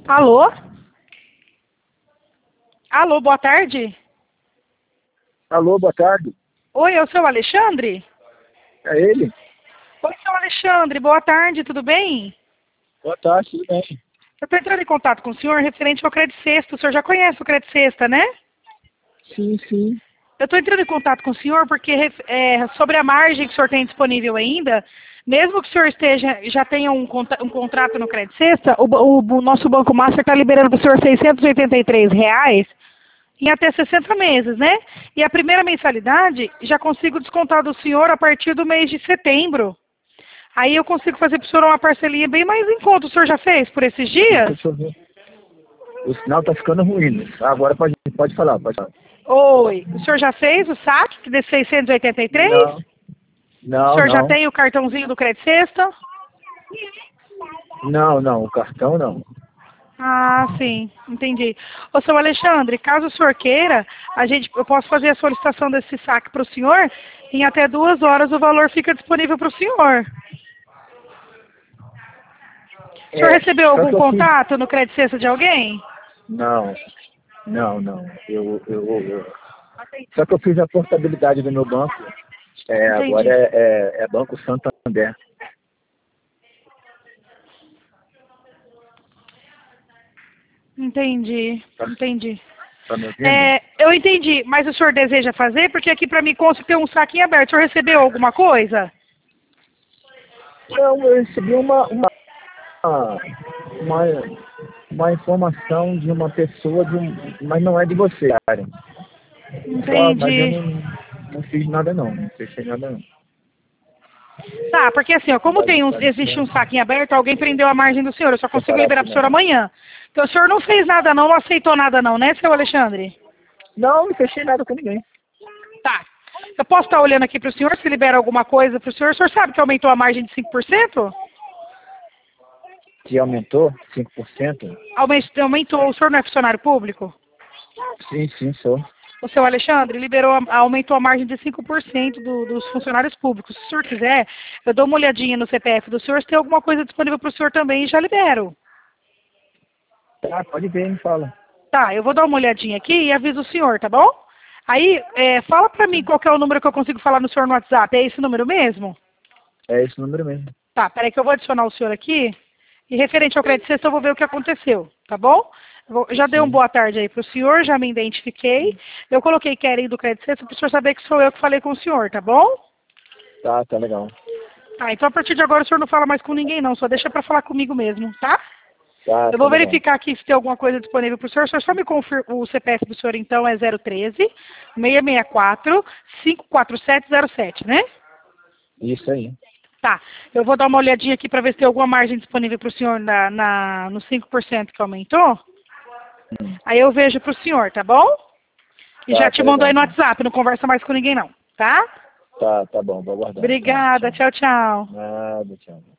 Alô? Alô, boa tarde. Alô, boa tarde. Oi, é o seu Alexandre? É ele? Oi, seu Alexandre, boa tarde, tudo bem? Boa tarde, tudo bem? Eu estou entrando em contato com o senhor referente ao Crédito Sexta. O senhor já conhece o Crédito Sexta, né? Sim, sim. Eu estou entrando em contato com o senhor porque sobre a margem que o senhor tem disponível ainda, mesmo que o senhor já tenha um contrato no Crédito Sexta, o nosso Banco Master está liberando para o senhor R$ 683 em até 60 meses, né? E a primeira mensalidade já consigo descontar do senhor a partir do mês de setembro. Aí eu consigo fazer para o senhor uma parcelinha bem mais em conta. O senhor já fez por esses dias? Deixa eu ver. O sinal tá ficando ruim. Né? Agora pode falar, pode falar. Oi, o senhor já fez o saque de 683? Não, O não, senhor já não. tem o cartãozinho do Crédito Sexta? Não, não. O cartão não. Ah, sim, entendi. Ô, seu Alexandre, caso o senhor queira, eu posso fazer a solicitação desse saque para o senhor, em até 2 horas o valor fica disponível para o senhor. O senhor recebeu Só algum que eu fiz. contato no Crédito Sexta de alguém? Não, não. Só que eu fiz a portabilidade do meu banco. Agora Entendi. é Banco Santander. Entendi, Tá, entendi. tá me ouvindo? Eu entendi, mas o senhor deseja fazer? Porque aqui para mim consta que tem um saquinho aberto. O senhor recebeu alguma coisa? Não, eu recebi uma, uma informação de uma pessoa, mas não é de você, cara. Mas eu Entendi. não fiz nada não fechei nada não. Tá, porque assim, ó, como existe um Basicamente, saquinho aberto, alguém prendeu a margem do senhor. Eu só consigo separar liberar aqui para o senhor não. amanhã. Então o senhor não fez nada não aceitou nada não, né, seu Alexandre? Não fechei nada com ninguém. Tá. Eu posso estar olhando aqui para o senhor, se libera alguma coisa para o senhor. O senhor sabe que aumentou a margem de 5%? Que aumentou 5%? Aumentou. O senhor não é funcionário público? Sim, sou. O seu Alexandre aumentou a margem de 5% dos funcionários públicos. Se o senhor quiser, eu dou uma olhadinha no CPF do senhor, se tem alguma coisa disponível para o senhor também e já libero. Tá, pode ver, me fala. Tá, eu vou dar uma olhadinha aqui e aviso o senhor, tá bom? Aí, fala para mim qual que é o número que eu consigo falar no senhor no WhatsApp. É esse número mesmo? É esse número mesmo. Tá, peraí que eu vou adicionar o senhor aqui. E referente ao Crédito Sexta, eu vou ver o que aconteceu, tá bom? Já dei uma Sim. boa tarde aí para o senhor, já me identifiquei. Eu coloquei Querem do Crédito Sexta para o senhor saber que sou eu que falei com o senhor, tá bom? Tá legal. Tá, então a partir de agora o senhor não fala mais com ninguém não, só deixa para falar comigo mesmo, tá? Eu Tá vou legal. verificar aqui se tem alguma coisa disponível para o senhor. O senhor só me confirma, o CPF do senhor então é 013 664 54707, né? Isso aí. Tá, eu vou dar uma olhadinha aqui para ver se tem alguma margem disponível para o senhor no 5% que aumentou. Aí eu vejo para o senhor, tá bom? E já te Tá mando legal aí no então. WhatsApp, não conversa mais com ninguém não, tá? Tá bom, vou aguardar. Tá, Obrigada, tchau. tchau, tchau. Nada, tchau.